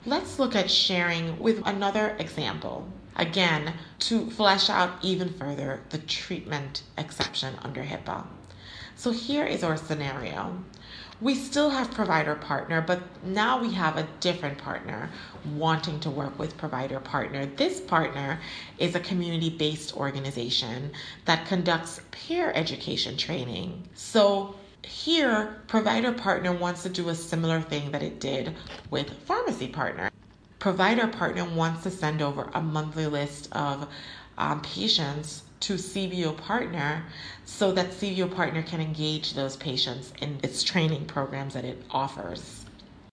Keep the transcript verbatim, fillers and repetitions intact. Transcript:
Let's look at sharing with another example. Again, to flesh out even further the treatment exception under HIPAA. So here is our scenario. We still have provider partner, but now we have a different partner wanting to work with provider partner. This partner is a community-based organization that conducts peer education training. So here, provider partner wants to do a similar thing that it did with pharmacy partner. Provider partner wants to send over a monthly list of um, patients to C V O Partner so that C V O Partner can engage those patients in its training programs that it offers.